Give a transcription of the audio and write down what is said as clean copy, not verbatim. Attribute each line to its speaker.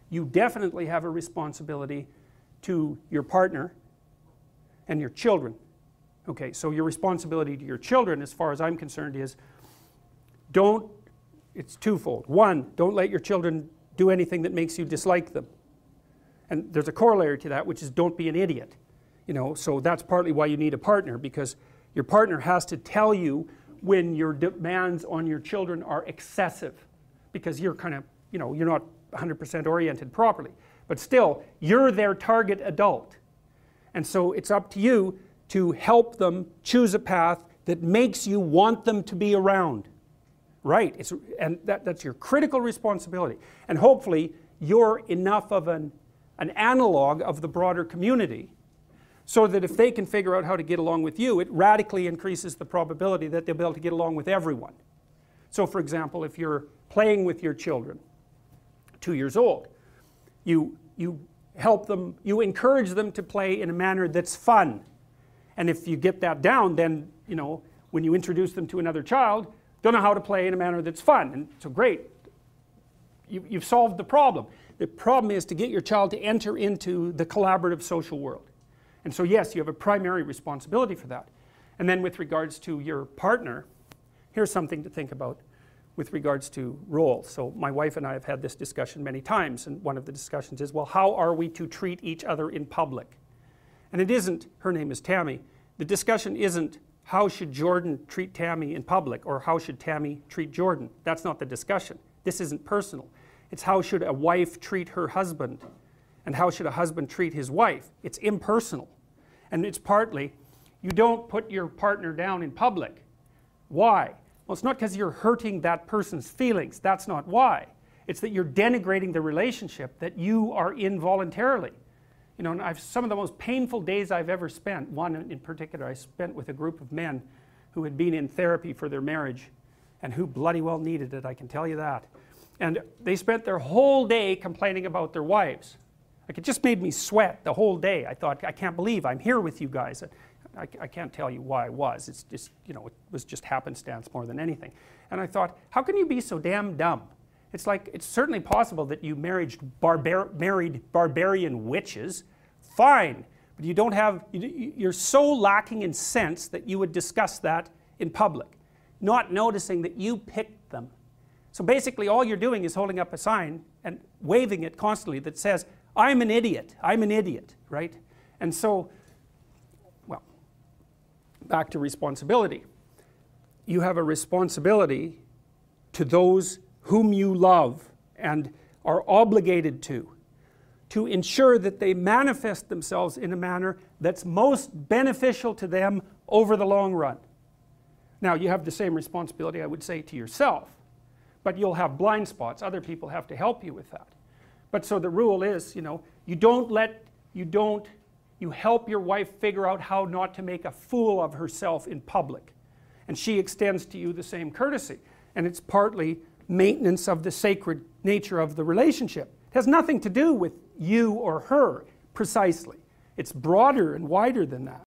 Speaker 1: you definitely have a responsibility to your partner and your children. Okay, so your responsibility to your children, as far as I'm concerned, is it's twofold. One, don't let your children do anything that makes you dislike them. And there's a corollary to that, which is don't be an idiot. You know, so that's partly why you need a partner, because your partner has to tell you when your demands on your children are excessive, because you're kind of, you know, you're not 100% oriented properly. But still, you're their target adult. And so it's up to you to help them choose a path that makes you want them to be around. Right, and that's your critical responsibility. And hopefully you're enough of an analog of the broader community so that if they can figure out how to get along with you, it radically increases the probability that they'll be able to get along with everyone. So for example, if you're playing with your children, 2 years old, you help them, you encourage them to play in a manner that's fun. And if you get that down, then, you know, when you introduce them to another child, they'll know how to play in a manner that's fun. And so great, you've solved the problem. The problem is to get your child to enter into the collaborative social world. And so yes, you have a primary responsibility for that. And then with regards to your partner, here's something to think about with regards to roles. So my wife and I have had this discussion many times, and one of the discussions is, well, how are we to treat each other in public? And it isn't, her name is Tammy, the discussion isn't how should Jordan treat Tammy in public, or how should Tammy treat Jordan. That's not the discussion. This isn't personal. It's how should a wife treat her husband, and how should a husband treat his wife. It's impersonal. And it's partly, you don't put your partner down in public. Why? Well, it's not because you're hurting that person's feelings. That's not why. It's that you're denigrating the relationship that you are in voluntarily. You know, and some of the most painful days I've ever spent, one in particular I spent with a group of men who had been in therapy for their marriage, and who bloody well needed it, I can tell you that. And they spent their whole day complaining about their wives. Like, it just made me sweat the whole day. I thought, I can't believe I'm here with you guys. I can't tell you why I was. It's just, you know, it was just happenstance more than anything. And I thought, how can you be so damn dumb? It's like, it's certainly possible that you married barbarian witches, fine, but you don't have, you're so lacking in sense that you would discuss that in public, not noticing that you picked them. So basically all you're doing is holding up a sign and waving it constantly that says, I'm an idiot, right? And so, well, back to responsibility. You have a responsibility to those whom you love and are obligated to ensure that they manifest themselves in a manner that's most beneficial to them over the long run. Now, you have the same responsibility, I would say, to yourself, but you'll have blind spots. Other people have to help you with that. But so the rule is, you know, you help your wife figure out how not to make a fool of herself in public. And she extends to you the same courtesy. And it's partly maintenance of the sacred nature of the relationship. It has nothing to do with you or her, precisely. It's broader and wider than that.